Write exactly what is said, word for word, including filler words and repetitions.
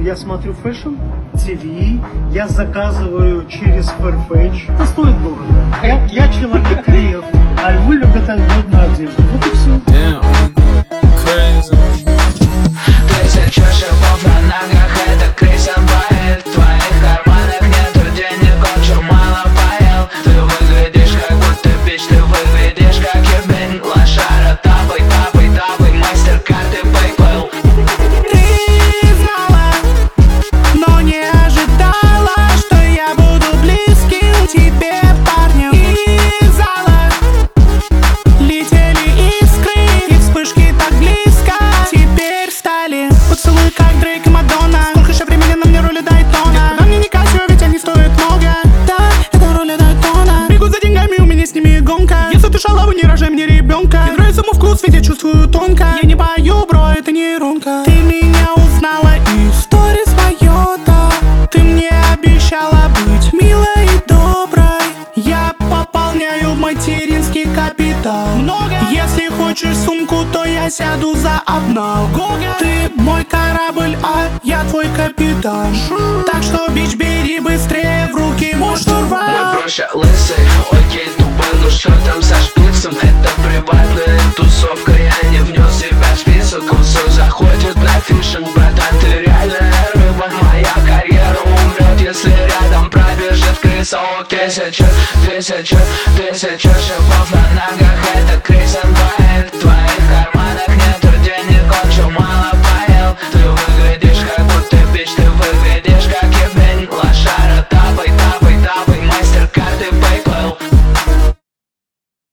Я смотрю фэшн, ТВ, я заказываю через Farfetch. Это стоит дорого. Я, я человек креатив, а львы любят модную одежду. Вот и все. Тысяча шипов на ногах, это Крисиан Бейл. В твоих карманах нету денег, очень мало поел. Ты выглядишь как будто бич, ты выглядишь как ебень. Лошара, тапай, тапай, тапай, мастер карты PayPal. Ты знала, но не ожидала, что я буду близким тебе парнем. Из зала летели искры, и вспышки так близко теперь стали. Поцелуй как Дрейк и Мадонна. Сколько еще времени на мне роли Дайтона? Никуда мне не Кассио, ведь они стоят много. Да, это роли Дайтона. Бегу за деньгами, у меня с ними гонка. Если ты шалава, не рожай мне ребенка. Мне нравится мой вкус, ведь я чувствую тонко. Я не пою, бро, это не рунка. Ты меня узнала из сторис Майота. Ты мне обещала быть милой и доброй. Я пополняю материнский капитал. Много. Если хочешь сумку, то я сяду за обнал. Гога. Ты мой корабль, а я твой капитан. Так что, бич, бери быстрее в руки мой штурвал. Мой проще лысый, окей, тупой, ну что там со шпицем? Это приватная тусовка, я не внес себя в список. Он все заходит на фишинг, братан, ты реальная рыба. Моя карьера умрет, если рядом пробежит крыса. Ок, тысяча, тысяча, тысяча шипов на ногах, это Крис.